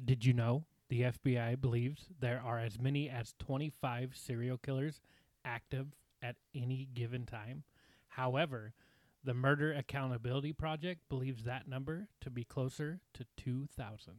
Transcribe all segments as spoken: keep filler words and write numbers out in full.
Did you know the F B I believes there are as many as twenty-five serial killers active at any given time? However, the Murder Accountability Project believes that number to be closer to two thousand.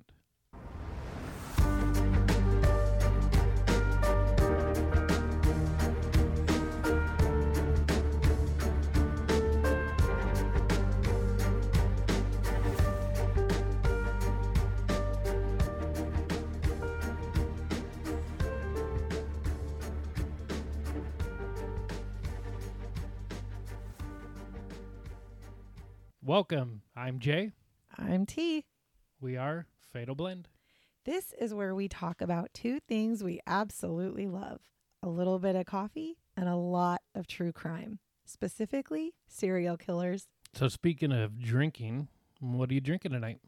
Welcome. I'm Jay. I'm T. We are Fatal Blend. This is where we talk about two things we absolutely love. A little bit of coffee and a lot of true crime. Specifically, serial killers. So speaking of drinking, what are you drinking tonight?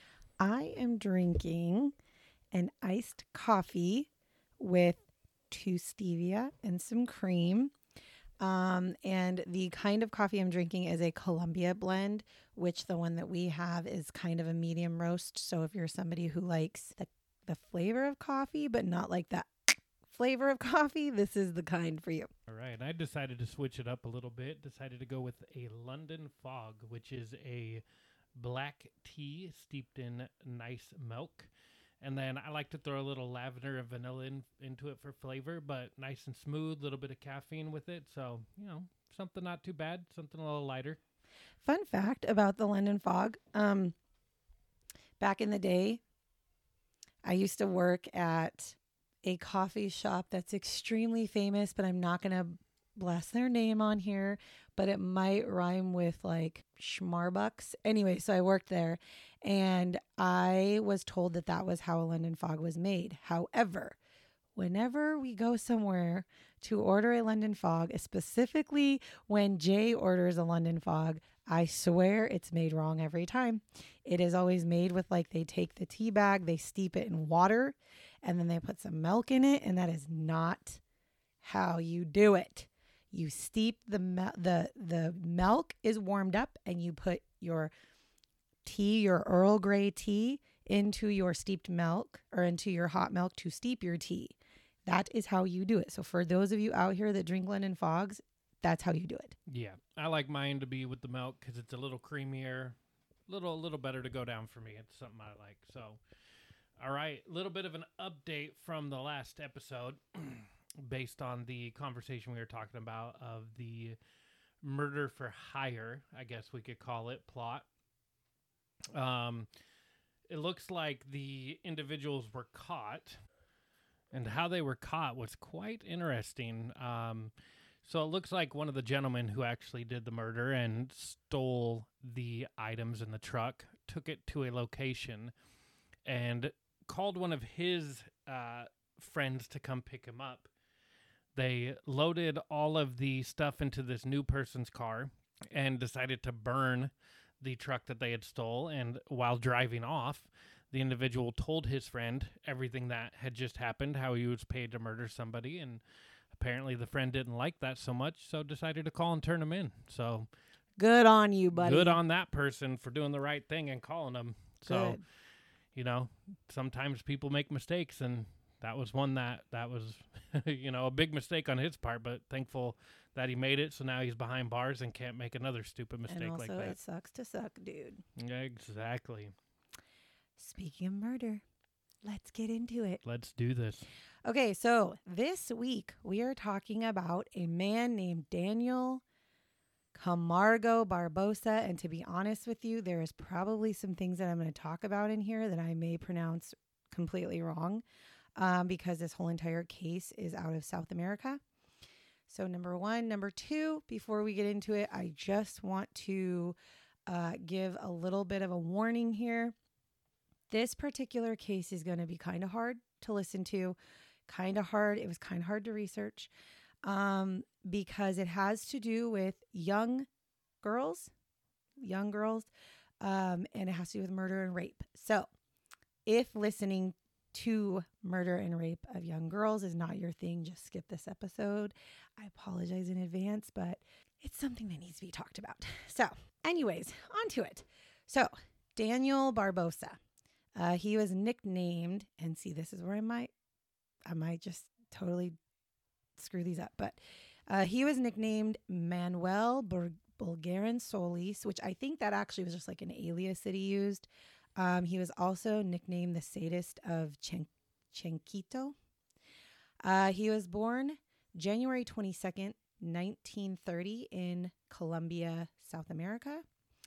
I am drinking an iced coffee with two stevia and some cream. Um, and the kind of coffee I'm drinking is a Columbia blend, which the one that we have is kind of a medium roast. So if you're somebody who likes the, the flavor of coffee, but not like that flavor of coffee, this is the kind for you. All right. I decided to switch it up a little bit. Decided to go with a London Fog, which is a black tea steeped in nice milk. And then I like to throw a little lavender and vanilla in, into it for flavor, but nice and smooth, a little bit of caffeine with it. So, you know, something not too bad, something a little lighter. Fun fact about the London Fog. Um, back in the day, I used to work at a coffee shop that's extremely famous, but I'm not going to bless their name on here, but it might rhyme with like Schmarbucks. Anyway, so I worked there and I was told that that was how a London Fog was made. However, whenever we go somewhere to order a London Fog, specifically when Jay orders a London Fog, I swear it's made wrong every time. It is always made with like they take the tea bag, they steep it in water, and then they put some milk in it, and that is not how you do it. You steep the me- the the milk is warmed up, and you put your tea, your Earl Grey tea, into your steeped milk or into your hot milk to steep your tea. That is how you do it. So for those of you out here that drink London Fogs, that's how you do it. Yeah, I like mine to be with the milk because it's a little creamier, little a little better to go down for me. It's something I like. So, all right, a little bit of an update from the last episode. Based on the conversation we were talking about of the murder for hire, I guess we could call it, plot. Um, it looks like the individuals were caught, and how they were caught was quite interesting. Um, so it looks like one of the gentlemen who actually did the murder and stole the items in the truck took it to a location and called one of his uh, friends to come pick him up. They loaded all of the stuff into this new person's car and decided to burn the truck that they had stole. And while driving off, the individual told his friend everything that had just happened, how he was paid to murder somebody. And apparently the friend didn't like that so much, so decided to call and turn him in. So good on you, buddy. Good on that person for doing the right thing and calling them. So, Good. You know, sometimes people make mistakes, and that was one that, that was, you know, a big mistake on his part, but thankful that he made it. So now he's behind bars and can't make another stupid mistake and also, like that. it sucks to suck, dude. Yeah, exactly. Speaking of murder, let's get into it. Let's do this. Okay, so this week we are talking about a man named Daniel Camargo Barbosa. And to be honest with you, there is probably some things that I'm going to talk about in here that I may pronounce completely wrong. Um, because this whole entire case is out of South America. So number one. Number two, before we get into it, I just want to uh, give a little bit of a warning here. This particular case is going to be kind of hard to listen to, kind of hard. It was kind of hard to research um, because it has to do with young girls, young girls, um, and it has to do with murder and rape. So if listening to murder and rape of young girls is not your thing, just skip this episode. I apologize in advance, but it's something that needs to be talked about. So anyways, on to it. So Daniel Barbosa. Uh, he was nicknamed, and see, this is where I might, I might just totally screw these up, but uh, he was nicknamed Manuel Bur- Bulgarin Solis, which I think that actually was just like an alias that he used. Um, he was also nicknamed the sadist of Chen- Chenquito. Uh, he was born January twenty-second, nineteen thirty in Colombia, South America.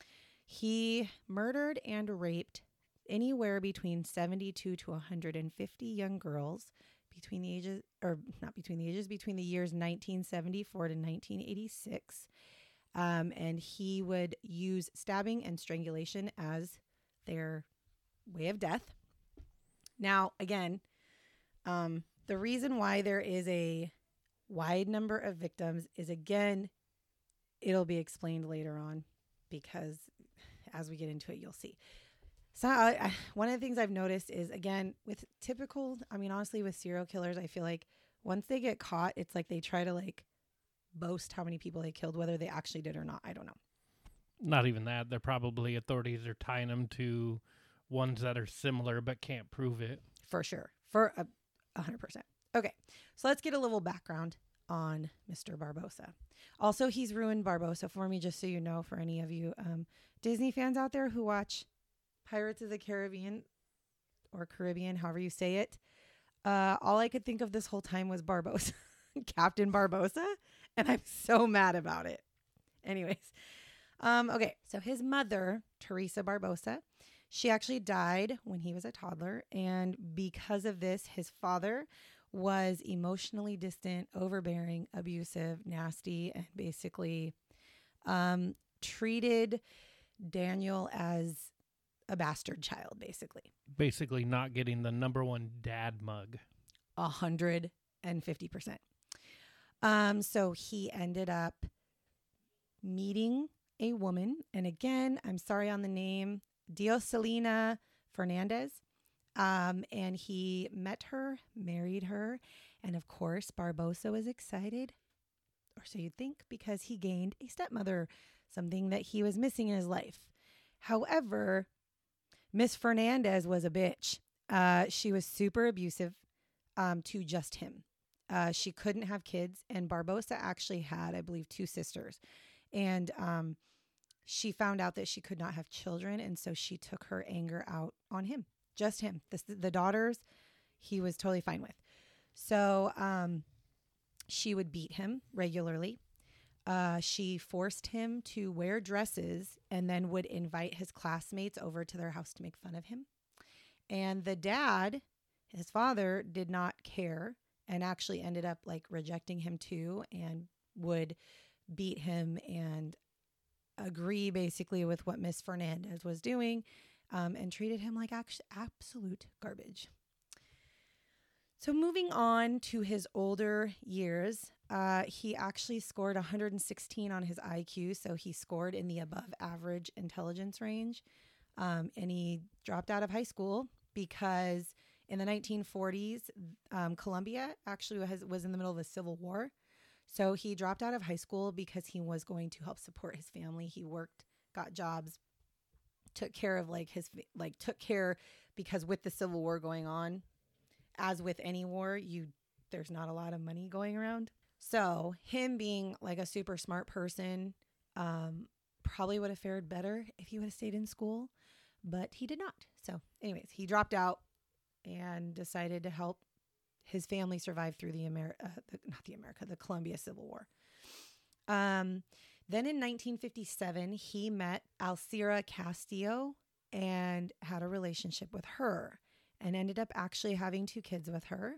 He murdered and raped anywhere between seventy-two to one hundred fifty young girls between the ages, or not between the ages, between the years nineteen seventy-four to nineteen eighty-six. Um, and he would use stabbing and strangulation as their way of death. Now, again, um, the reason why there is a wide number of victims is, again, it'll be explained later on, because as we get into it, you'll see. So I, I, one of the things I've noticed is, again, with typical, I mean, honestly, with serial killers, I feel like once they get caught, it's like they try to like boast how many people they killed, whether they actually did or not. I don't know. Not even that. They're probably, authorities are tying them to ones that are similar but can't prove it. For sure. For a, a hundred percent. Okay. So let's get a little background on Mister Barbosa. Also, he's ruined Barbosa for me, just so you know, for any of you um, Disney fans out there who watch Pirates of the Caribbean or Caribbean, however you say it. Uh, all I could think of this whole time was Barbosa, Captain Barbosa, and I'm so mad about it. Anyways, um, okay, so his mother, Teresa Barbosa, she actually died when he was a toddler, and because of this, his father was emotionally distant, overbearing, abusive, nasty, and basically um, treated Daniel as a bastard child, basically. Basically not getting the number one dad mug. A hundred and fifty percent. Um, so he ended up meeting a woman. And again, I'm sorry on the name, Dioselina Fernandez. Um, and he met her, married her. And of course, Barbosa was excited, or so you'd think, because he gained a stepmother, something that he was missing in his life. However, Miss Fernandez was a bitch. Uh, she was super abusive um, to just him. Uh, she couldn't have kids, and Barbosa actually had, I believe, two sisters. And um, she found out that she could not have children, and so she took her anger out on him, just him. The, the daughters, he was totally fine with. So um, she would beat him regularly. Uh, she forced him to wear dresses and then would invite his classmates over to their house to make fun of him. And the dad, his father, did not care and actually ended up like rejecting him too, and would beat him and agree basically with what Miss Fernandez was doing, um, and treated him like act- absolute garbage. So moving on to his older years, uh, he actually scored one hundred sixteen on his I Q. So he scored in the above average intelligence range. Um, and he dropped out of high school because in the nineteen forties, um, Colombia actually was, was in the middle of a civil war. So he dropped out of high school because he was going to help support his family. He worked, got jobs, took care of like his, like took care because with the civil war going on, as with any war, you there's not a lot of money going around. So him being like a super smart person, um, probably would have fared better if he would have stayed in school, but he did not. So anyways, he dropped out and decided to help his family survive through the Amer- uh, the, not the America, the Colombia Civil War. Um, then in nineteen fifty-seven, he met Alcira Castillo and had a relationship with her, and ended up actually having two kids with her.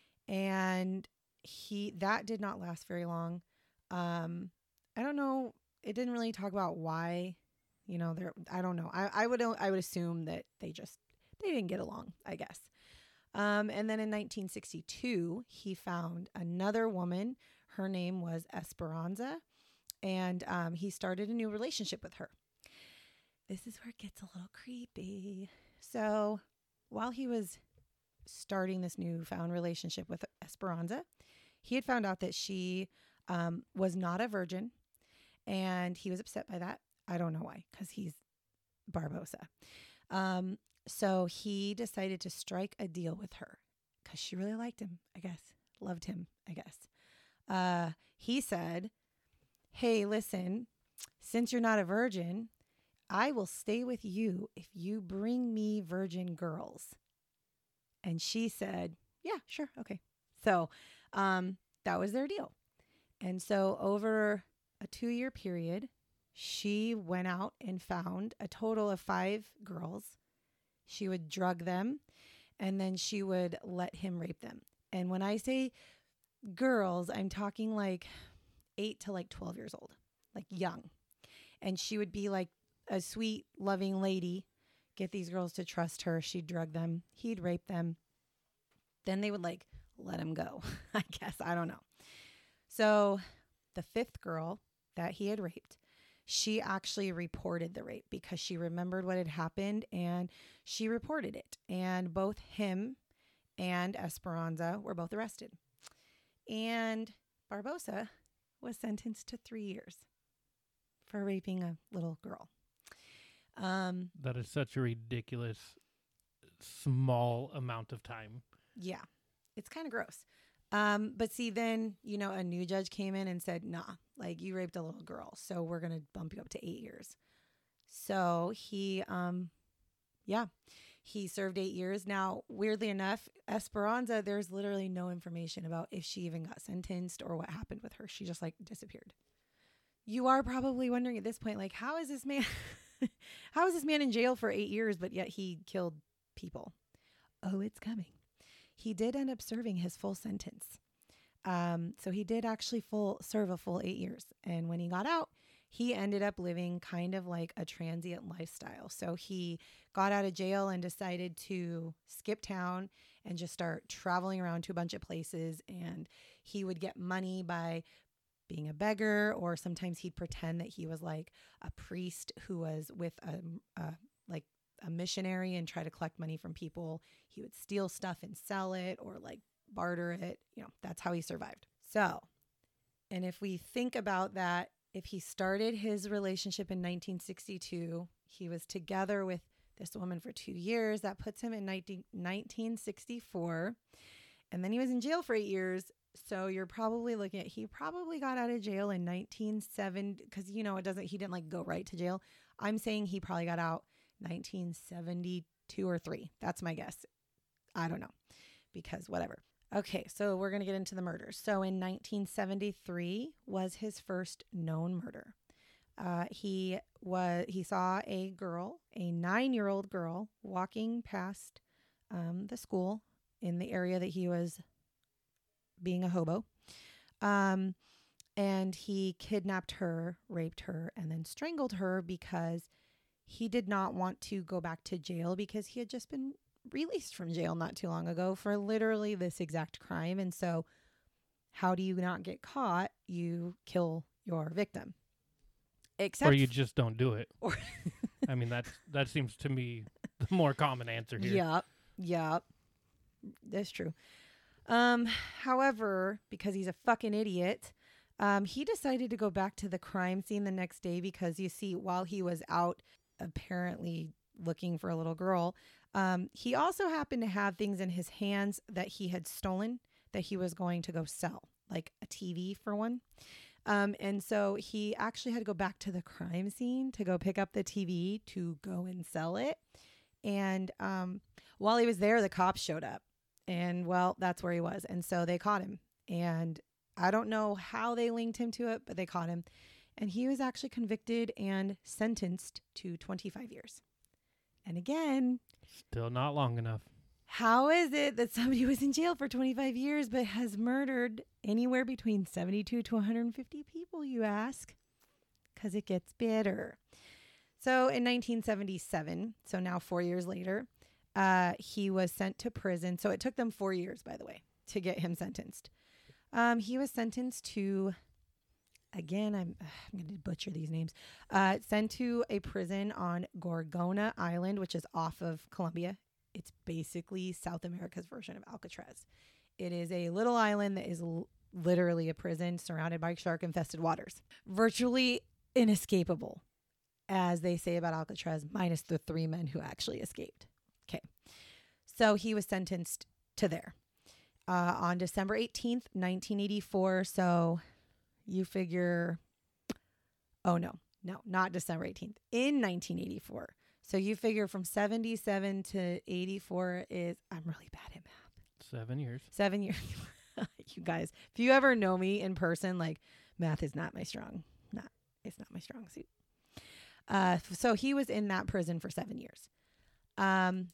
And he that did not last very long. Um, I don't know. It didn't really talk about why, you know, there, I don't know. I, I would, I would assume that they just, they didn't get along, I guess. Um, and then in nineteen sixty-two, he found another woman. Her name was Esperanza. And um, he started a new relationship with her. This is where it gets a little creepy. So while he was starting this newfound relationship with Esperanza, he had found out that she um, was not a virgin, and he was upset by that. I don't know why, because he's Barbosa. Um, So he decided to strike a deal with her because she really liked him, I guess. Loved him, I guess. Uh, he said, hey, listen, since you're not a virgin, I will stay with you if you bring me virgin girls. And she said, yeah, sure. Okay. So um, that was their deal. And so over a two year period, she went out and found a total of five girls. She would drug them and then she would let him rape them. And when I say girls, I'm talking like eight to like twelve years old, like young. And she would be like a sweet, loving lady, get these girls to trust her. She'd drug them. He'd rape them. Then they would like let him go, I guess. I don't know. So the fifth girl that he had raped, she actually reported the rape because she remembered what had happened and she reported it. And both him and Esperanza were both arrested. And Barbosa was sentenced to three years for raping a little girl. Um, that is such a ridiculous small amount of time. Yeah, it's kind of gross. Um, but see, then, you know, a new judge came in and said, nah, like you raped a little girl. So we're going to bump you up to eight years. So he, um, yeah, he served eight years. Now, weirdly enough, Esperanza, there's literally no information about if she even got sentenced or what happened with her. She just like disappeared. You are probably wondering at this point, like, how is this man, how is this man in jail for eight years, but yet he killed people? Oh, it's coming. He did end up serving his full sentence. Um, so he did actually full serve a full eight years. And when he got out, he ended up living kind of like a transient lifestyle. So he got out of jail and decided to skip town and just start traveling around to a bunch of places. And he would get money by being a beggar, or sometimes he'd pretend that he was like a priest who was with a, a like a missionary and try to collect money from people. He would steal stuff and sell it or like barter it. You know, that's how he survived. So, and if we think about that, if he started his relationship in nineteen sixty-two, he was together with this woman for two years. That puts him in nineteen sixty-four. And then he was in jail for eight years. So you're probably looking at, he probably got out of jail in nineteen seventy, because, you know, it doesn't, he didn't like go right to jail. I'm saying he probably got out nineteen seventy-two or three. That's my guess. I don't know, because whatever. Okay, so we're going to get into the murders. So in nineteen seventy-three was his first known murder. Uh, he was he saw a girl, a nine-year-old girl, walking past um, the school in the area that he was being a hobo. Um, and he kidnapped her, raped her, and then strangled her because he did not want to go back to jail because he had just been released from jail not too long ago for literally this exact crime. And so how do you not get caught? You kill your victim. Except or you just don't do it. Or I mean, that's, that seems to me the more common answer here. Yep. Yep. That's true. Um, however, because he's a fucking idiot, um, he decided to go back to the crime scene the next day because, you see, while he was out apparently looking for a little girl, um, he also happened to have things in his hands that he had stolen that he was going to go sell, like a T V for one. Um, and so he actually had to go back to the crime scene to go pick up the T V to go and sell it. And um, while he was there, the cops showed up. And, well, that's where he was. And so they caught him. And I don't know how they linked him to it, but they caught him. And he was actually convicted and sentenced to twenty-five years. And again, still not long enough. How is it that somebody was in jail for twenty-five years but has murdered anywhere between seventy-two to one hundred fifty people, you ask? Because it gets better. So in nineteen seventy-seven, so now four years later, Uh, he was sent to prison. So it took them four years, by the way, to get him sentenced. Um, he was sentenced to, again, I'm, I'm going to butcher these names, uh, sent to a prison on Gorgona Island, which is off of Colombia. It's basically South America's version of Alcatraz. It is a little island that is l- literally a prison surrounded by shark-infested waters. Virtually inescapable, as they say about Alcatraz, minus the three men who actually escaped. So he was sentenced to there uh, on December eighteenth, nineteen eighty-four. So you figure, oh no, no, not December eighteenth, in nineteen eighty-four. So you figure from seventy-seven to eighty-four is, I'm really bad at math. Seven years. Seven years. You guys, if you ever know me in person, like math is not my strong, not, it's not my strong suit. Uh, so he was in that prison for seven years. Um,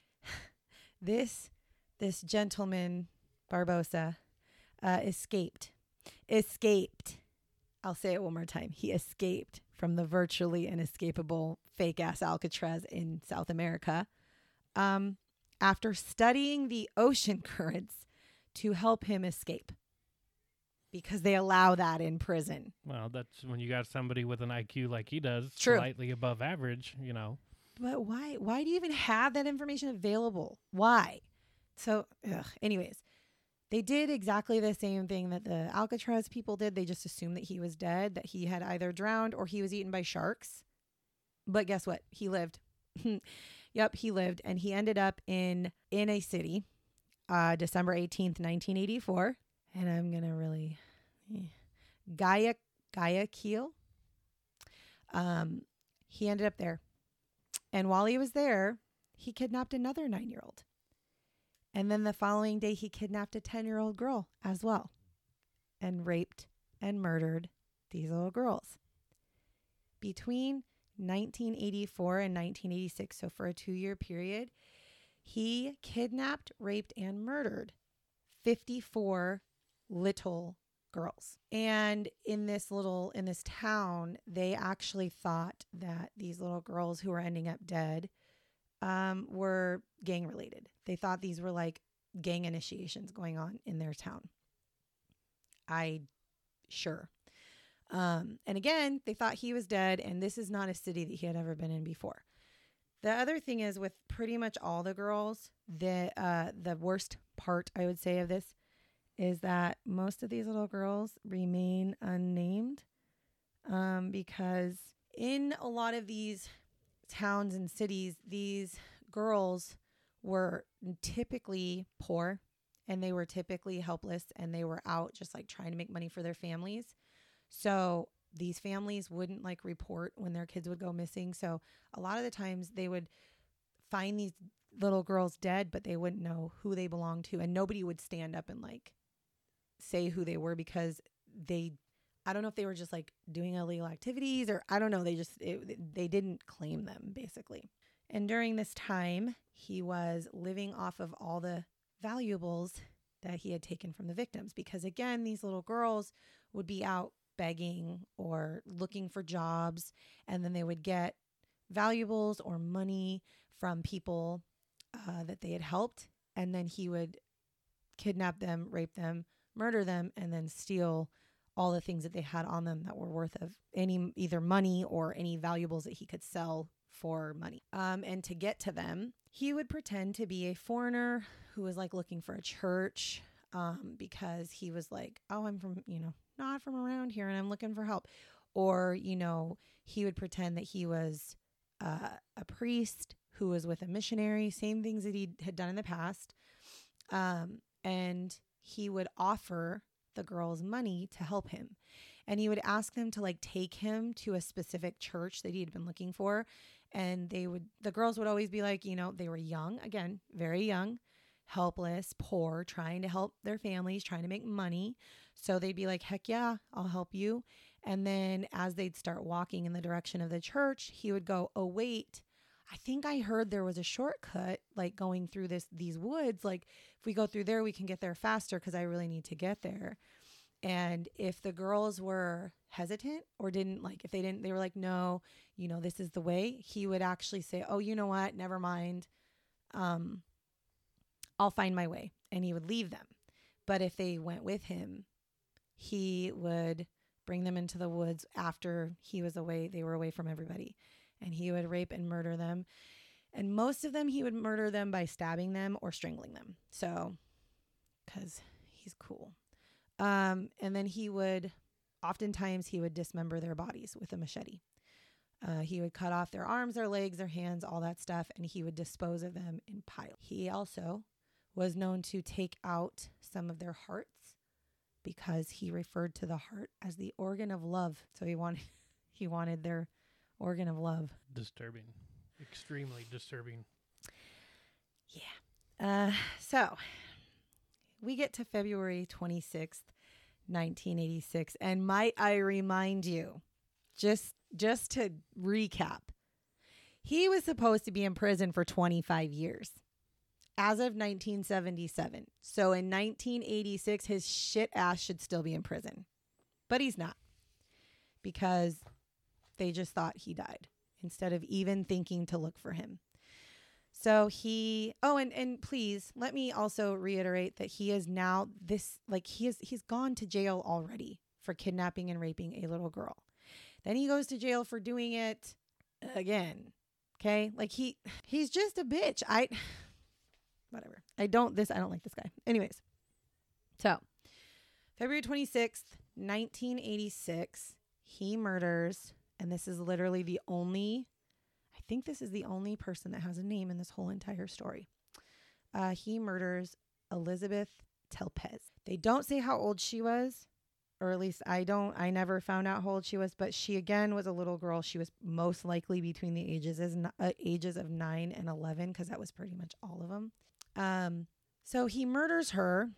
this, this gentleman, Barbosa, uh, escaped, escaped. I'll say it one more time. He escaped from the virtually inescapable fake ass Alcatraz in South America, um, after studying the ocean currents to help him escape, because they allow that in prison. Well, that's when you got somebody with an I Q like he does, True. Slightly above average, you know. But why? Why do you even have that information available? Why? So, ugh. Anyways, they did exactly the same thing that the Alcatraz people did. They just assumed that he was dead, that he had either drowned or he was eaten by sharks. But guess what? He lived. Yep, he lived, and he ended up in in a city, uh, December eighteenth, nineteen eighty-four. And I'm gonna really, eh, Gaia Guayaquil. Um, he ended up there, and while he was there, he kidnapped another nine-year-old. And then the following day, he kidnapped a ten-year-old girl as well, and raped and murdered these little girls. Between nineteen eighty-four and nineteen eighty-six, so for a two-year period, he kidnapped, raped, and murdered fifty-four little girls. And in this little, in this town, they actually thought that these little girls who were ending up dead um, were gang related. They thought these were like gang initiations going on in their town. I, sure. Um, and again, they thought he was dead, and this is not a city that he had ever been in before. The other thing is, with pretty much all the girls, the uh, the worst part, I would say, of this is that most of these little girls remain unnamed, um, because in a lot of these towns and cities, these girls were typically poor, and they were typically helpless, and they were out just like trying to make money for their families. So these families wouldn't like report when their kids would go missing. So a lot of the times they would find these little girls dead, but they wouldn't know who they belonged to. And nobody would stand up and like say who they were, because they, I don't know if they were just like doing illegal activities, or I don't know. They just, it, they didn't claim them basically. And during this time, he was living off of all the valuables that he had taken from the victims, because again, these little girls would be out begging or looking for jobs, and then they would get valuables or money from people uh, that they had helped, and then he would kidnap them, rape them, murder them, and then steal all the things that they had on them that were worth of any either money or any valuables that he could sell for money. Um, and to get to them, he would pretend to be a foreigner who was like looking for a church, um, because he was like, oh, I'm from, you know, not from around here, and I'm looking for help. Or, you know, he would pretend that he was uh, a priest who was with a missionary, same things that he had done in the past. Um, and he would offer the girls money to help him. And he would ask them to like take him to a specific church that he had been looking for. And they would, the girls would always be like, you know, they were young, again, very young, helpless, poor, trying to help their families, trying to make money. So they'd be like, heck yeah, I'll help you. And then as they'd start walking in the direction of the church, he would go, oh, wait, I think I heard there was a shortcut, like going through this, these woods. Like if we go through there, we can get there faster, because I really need to get there. And if the girls were hesitant or didn't like, if they didn't, they were like, no, you know, this is the way, he would actually say, oh, you know what? Never mind. Um, I'll find my way. And he would leave them. But if they went with him, he would bring them into the woods after he was away. They were away from everybody. And he would rape and murder them. And most of them, he would murder them by stabbing them or strangling them. So, because he's cool. Um, and then he would, oftentimes he would dismember their bodies with a machete. Uh, he would cut off their arms, their legs, their hands, all that stuff, and he would dispose of them in piles. He also was known to take out some of their hearts because he referred to the heart as the organ of love. So he wanted he wanted their organ of love. Disturbing. Extremely disturbing. Yeah. Uh, so we get to February twenty-sixth, nineteen eighty-six. And might I remind you, just just to recap, he was supposed to be in prison for twenty-five years as of nineteen seventy-seven. So in nineteen eighty-six, his shit ass should still be in prison. But he's not, because they just thought he died instead of even thinking to look for him. So he, oh, and, and please let me also reiterate that he is now this, like he is, he's gone to jail already for kidnapping and raping a little girl. Then he goes to jail for doing it again. Okay. Like he, he's just a bitch. I, whatever. I don't, this, I don't like this guy. Anyways. So February twenty-sixth, nineteen eighty-six, he murders, and this is literally the only, I think this is the only person that has a name in this whole entire story. Uh, he murders Elizabeth Telpez. They don't say how old she was, or at least I don't, I never found out how old she was, but she again was a little girl. She was most likely between the ages as uh, ages of nine and eleven, because that was pretty much all of them. Um, so he murders her.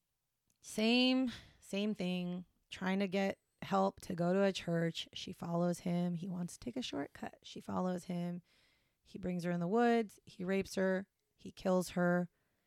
Same, same thing, trying to get help to go to a church. She follows him. He wants to take a shortcut. She follows him. He brings her in the woods. He rapes her. He kills her.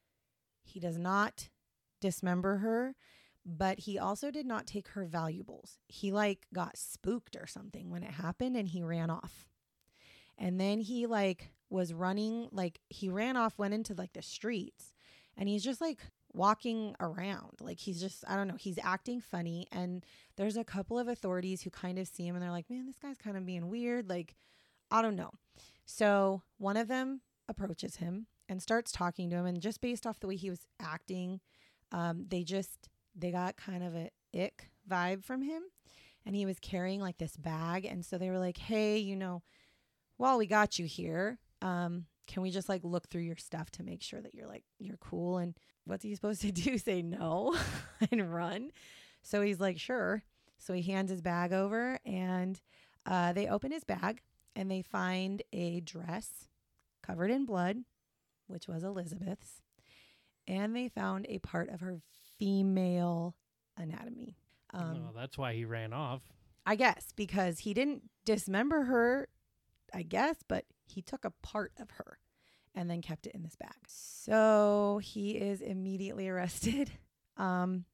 He does not dismember her, but he also did not take her valuables. He like got spooked or something when it happened, and he ran off. And then he like was running, like he ran off, went into like the streets, and he's just like walking around. Like he's just, I don't know, he's acting funny. And there's a couple of authorities who kind of see him and they're like, man, this guy's kind of being weird. Like, I don't know. So one of them approaches him and starts talking to him. And just based off the way he was acting, um, they just, they got kind of a ick vibe from him. And he was carrying like this bag. And so they were like, hey, you know, while we got you here, um, can we just like look through your stuff to make sure that you're like, you're cool? And what's he supposed to do? Say no and run? So he's like, sure. So he hands his bag over, and uh, they open his bag and they find a dress covered in blood, which was Elizabeth's. And they found a part of her female anatomy. Um, oh, that's why he ran off. I guess because he didn't dismember her, I guess, but he took a part of her and then kept it in this bag. So he is immediately arrested. Um,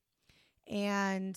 and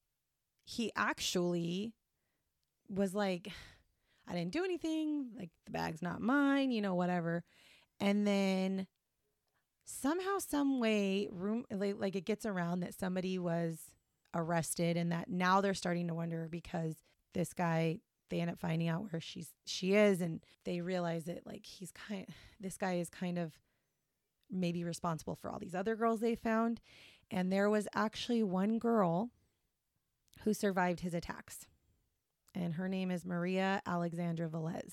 he actually was like, I didn't do anything. Like, the bag's not mine, you know, whatever. And then somehow, some way, room like, like it gets around that somebody was arrested, and that now they're starting to wonder because this guy, they end up finding out where she's she is, and they realize that like he's kind this guy is kind of maybe responsible for all these other girls they found. And there was actually one girl who survived his attacks, and her name is Maria Alexandra Velez.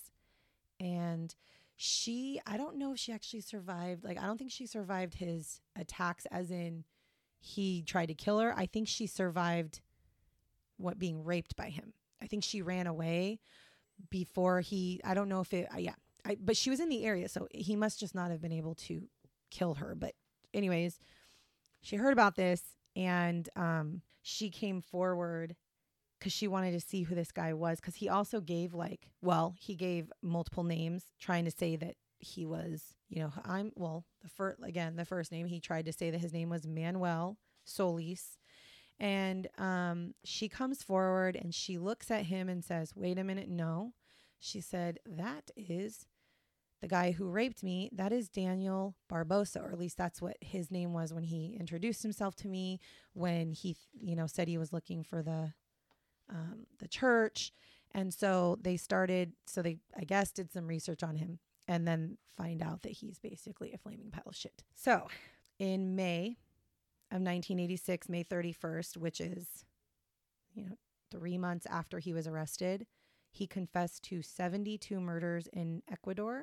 And she, I don't know if she actually survived, like I don't think she survived his attacks as in he tried to kill her. I think she survived what being raped by him. I think she ran away before he, I don't know if it, uh, yeah, I, but she was in the area. So he must just not have been able to kill her. But anyways, she heard about this, and um, she came forward because she wanted to see who this guy was. Because he also gave like, well, he gave multiple names trying to say that he was, you know, I'm, well, the first, again, the first name, he tried to say that his name was Manuel Solis. And um, she comes forward and she looks at him and says, wait a minute, no. She said, that is the guy who raped me. That is Daniel Barbosa, or at least that's what his name was when he introduced himself to me, when he, you know, said he was looking for the um, the church. And so they started, so they, I guess, did some research on him and then find out that he's basically a flaming pile of shit. So in May of nineteen eighty-six, May thirty-first, which is, you know, three months after he was arrested, He confessed to seventy-two murders in Ecuador.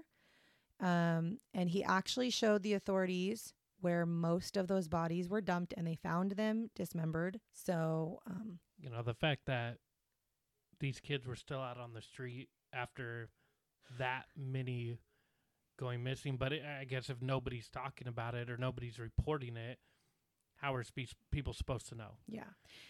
Um, and he actually showed the authorities where most of those bodies were dumped, and they found them dismembered. So, um, you know, the fact that these kids were still out on the street after that many going missing, but it, I guess if nobody's talking about it or nobody's reporting it, how are spe- people supposed to know? yeah.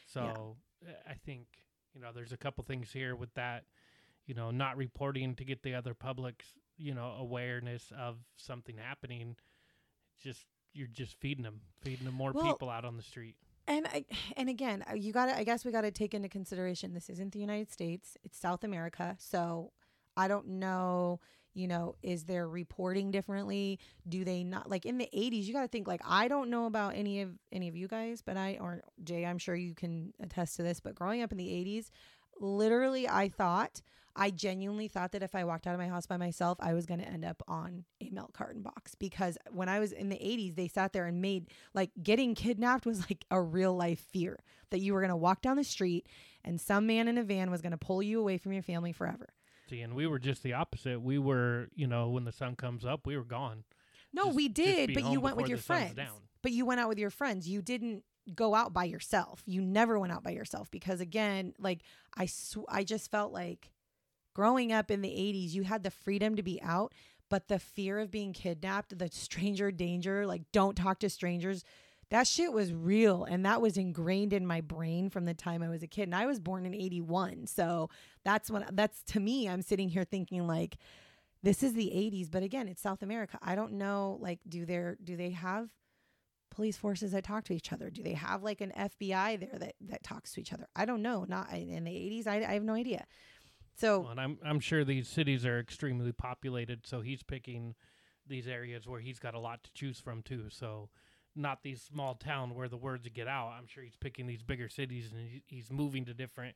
So yeah. I think, you know, there's a couple things here with that, you know, not reporting to get the other public's, you know, awareness of something happening. Just, you're just feeding them, feeding them more well, people out on the street. And I, and again, you got to, I guess we got to take into consideration, this isn't the United States, it's South America. So I don't know, you know, is there reporting differently? Do they not, like in the eighties, you got to think, like, I don't know about any of, any of you guys, but I, or Jay, I'm sure you can attest to this, but growing up in the eighties, literally, I thought, I genuinely thought that if I walked out of my house by myself, I was going to end up on a milk carton box, because when I was in the eighties, they sat there and made, like, getting kidnapped was like a real life fear, that you were going to walk down the street and some man in a van was going to pull you away from your family forever. See, and we were just the opposite. We were, you know, when the sun comes up, we were gone. No, just, we did, but you went with your the sun's friends. down. But you went out with your friends. You didn't go out by yourself. You never went out by yourself, because again, like I, sw- I just felt like growing up in the eighties, you had the freedom to be out, but the fear of being kidnapped, the stranger danger, like don't talk to strangers, that shit was real. And that was ingrained in my brain from the time I was a kid. And I was born in eighty-one. So that's when, that's to me, I'm sitting here thinking like, this is the eighties, but again, it's South America. I don't know, like, do there, do they have police forces that talk to each other? Do they have like an F B I there that, that talks to each other? I don't know. Not in the eighties. I, I have no idea. So, well, and I'm I'm sure these cities are extremely populated, so he's picking these areas where he's got a lot to choose from too. So, not these small town where the words get out. I'm sure he's picking these bigger cities, and he, he's moving to different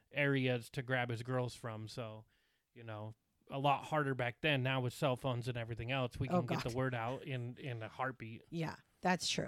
areas to grab his girls from. So, you know, a lot harder back then. Now with cell phones and everything else, we can Oh, get God. the word out in in a heartbeat. yeah, that's true.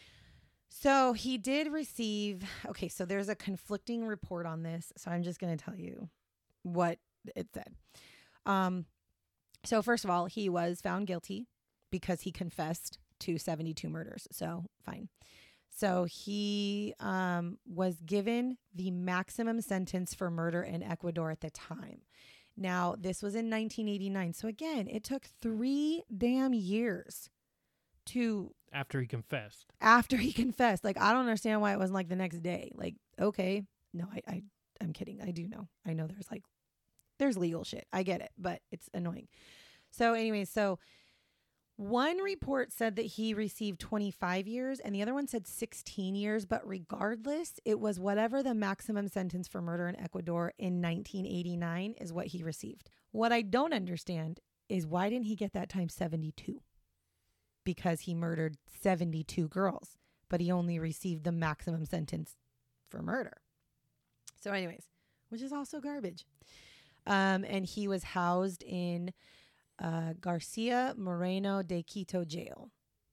So he did receive, okay, so there's a conflicting report on this. So I'm just going to tell you what it said. Um, so first of all, he was found guilty because he confessed to seventy-two murders. So fine. So he um, was given the maximum sentence for murder in Ecuador at the time. Now, this was in nineteen eighty-nine. So again, it took three damn years to After he confessed. after he confessed. Like, I don't understand why it wasn't like the next day. Like, okay, no, I, I, I'm kidding. I do know. I know there's like, there's legal shit. I get it, but it's annoying. So anyway, so one report said that he received twenty-five years and the other one said sixteen years. But regardless, it was whatever the maximum sentence for murder in Ecuador in nineteen eighty-nine is what he received. What I don't understand is why didn't he get that time seventy-two? Because he murdered seventy-two girls, but he only received the maximum sentence for murder. So anyways, which is also garbage. Um, and he was housed in uh, Garcia Moreno de Quito jail.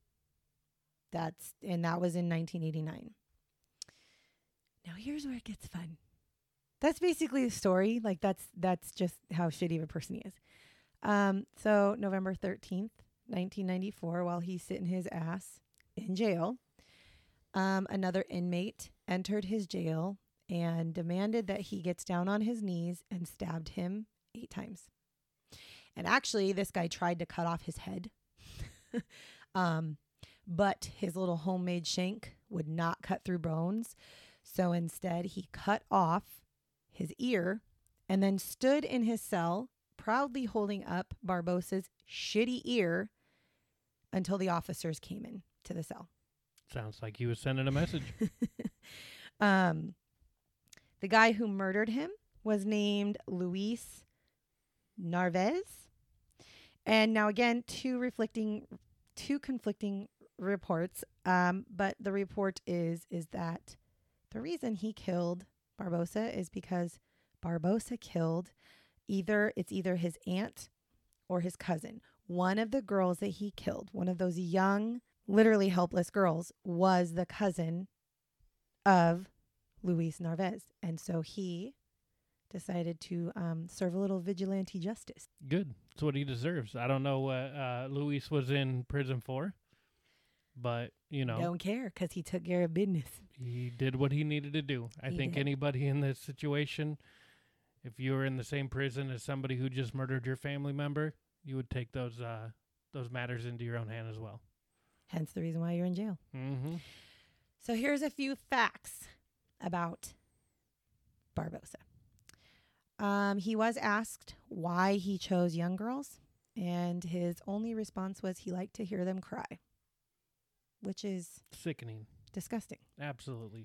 That's, and that was in nineteen eighty-nine. Now here's where it gets fun. That's basically the story. Like that's, that's just how shitty of a person he is. Um, so November thirteenth, nineteen ninety-four, while he's sitting his ass in jail, um, another inmate entered his jail and demanded that he gets down on his knees and stabbed him eight times. And actually, this guy tried to cut off his head, um, but his little homemade shank would not cut through bones. So instead, he cut off his ear and then stood in his cell, proudly holding up Barbosa's shitty ear until the officers came in to the cell. Sounds like he was sending a message. um, the guy who murdered him was named Luis Narvaez. And now again, two reflecting, two conflicting reports. Um, but the report is, is that the reason he killed Barbosa is because Barbosa killed either, it's either his aunt or his cousin. One of the girls that he killed, one of those young, literally helpless girls, was the cousin of Luis Narvaez. And so he decided to um, serve a little vigilante justice. Good. That's what he deserves. I don't know what uh, Luis was in prison for, but, you know. Don't care because he took care of business. He did what he needed to do. I He think did. anybody in this situation, if you were in the same prison as somebody who just murdered your family member, you would take those uh, those matters into your own hand as well. Hence the reason why you're in jail. Mm-hmm. So here's a few facts about Barbosa. Um, he was asked why he chose young girls, and his only response was he liked to hear them cry, which is Sickening. disgusting. Absolutely.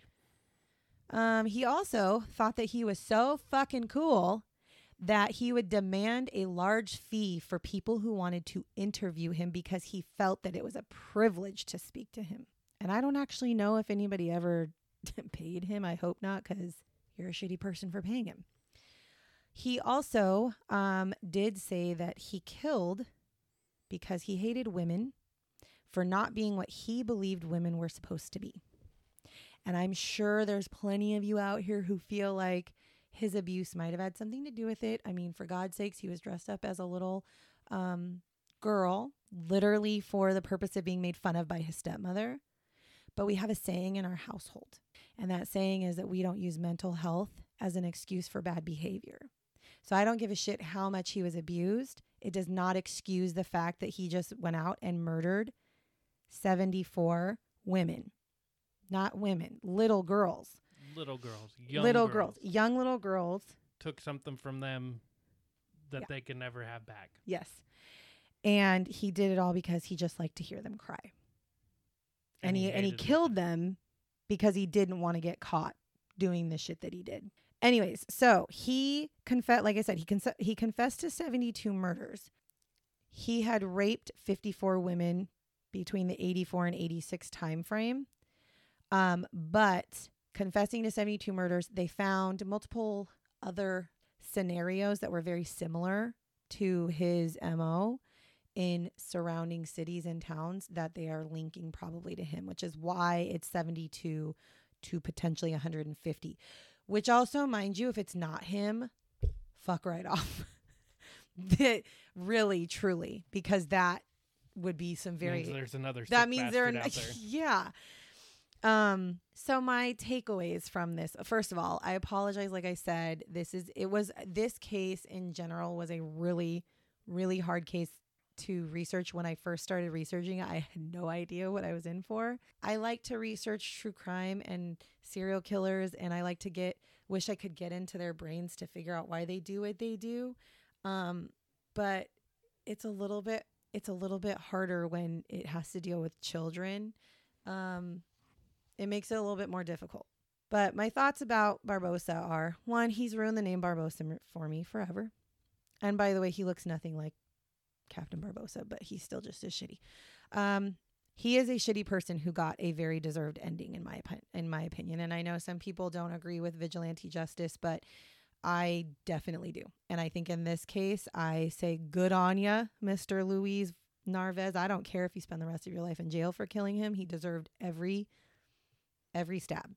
Um, he also thought that he was so fucking cool that he would demand a large fee for people who wanted to interview him because he felt that it was a privilege to speak to him. And I don't actually know if anybody ever paid him. I hope not, because you're a shitty person for paying him. He also um, did say that he killed because he hated women for not being what he believed women were supposed to be. And I'm sure there's plenty of you out here who feel like his abuse might have had something to do with it. I mean, for God's sakes, he was dressed up as a little um, girl, literally for the purpose of being made fun of by his stepmother. But we have a saying in our household, and that saying is that we don't use mental health as an excuse for bad behavior. So I don't give a shit how much he was abused. It does not excuse the fact that he just went out and murdered seventy-four women. Not women, little girls. Little girls. Young little girls. girls. Young little girls. Took something from them that Yeah. they can never have back. Yes. And he did it all because he just liked to hear them cry. And, And he he and he hated it. killed them because he didn't want to get caught doing the shit that he did. Anyways, so he confessed, like I said, he conf- he confessed to seventy-two murders. He had raped fifty-four women between the eighty-four and eighty-six time frame. Um, but confessing to seventy-two murders, they found multiple other scenarios that were very similar to his M O in surrounding cities and towns that they are linking probably to him, which is why it's seventy-two to potentially one hundred fifty. Which also, mind you, if it's not him, fuck right off. That really, truly, because that would be some very. Means there's another. That sick means they're bastard out there. yeah. Um. So my takeaways from this, first of all, I apologize. Like I said, this is it was this case in general was a really, really hard case to research. When I first started researching it, I had no idea what I was in for. I like to research true crime and serial killers, and I like to get wish I could get into their brains to figure out why they do what they do. Um, but it's a little bit it's a little bit harder when it has to deal with children. Um, it makes it a little bit more difficult. But my thoughts about Barbosa are, one, he's ruined the name Barbosa for me forever. And by the way, he looks nothing like Captain Barbosa, but he's still just as shitty. Um, he is a shitty person who got a very deserved ending, in my in my opinion. And I know some people don't agree with vigilante justice, but I definitely do. And I think in this case, I say good on ya, Mister Luis Narvaez. I don't care if you spend the rest of your life in jail for killing him. He deserved every every stab.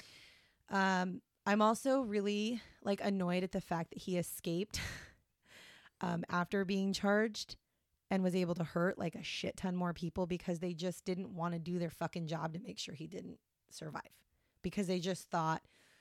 Um, I'm also really like annoyed at the fact that he escaped um, after being charged and was able to hurt like a shit ton more people because they just didn't want to do their fucking job to make sure he didn't survive, because they just thought,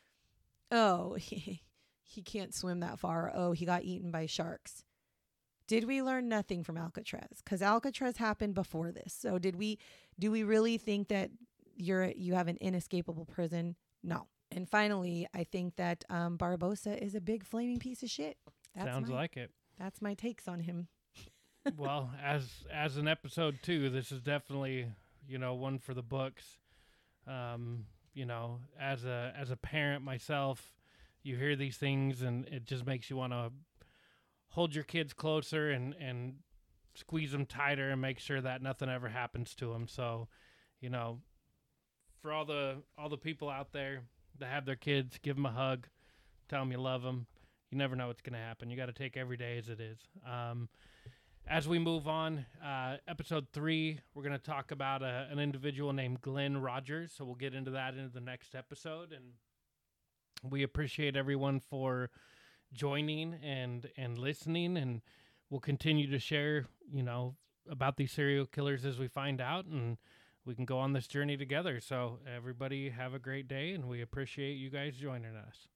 oh, he, he can't swim that far. Oh, he got eaten by sharks. Did we learn nothing from Alcatraz? Because Alcatraz happened before this. So did we, do we really think that you're, you have an inescapable prison? No. And finally, I think that um, Barbosa is a big flaming piece of shit. That's Sounds my, like it. That's my takes on him. Well, as as an episode two, this is definitely, you know, one for the books. Um, you know, as a as a parent myself, you hear these things and it just makes you want to hold your kids closer and and squeeze them tighter and make sure that nothing ever happens to them. So, you know, for all the all the people out there that have their kids, give them a hug, tell them you love them. You never know what's going to happen. You got to take every day as it is. Um, as we move on, uh, episode three, we're going to talk about a, an individual named Glenn Rogers. So we'll get into that into the next episode. And we appreciate everyone for joining and and listening, and we'll continue to share, you know, about these serial killers as we find out, and we can go on this journey together. So everybody have a great day, and we appreciate you guys joining us.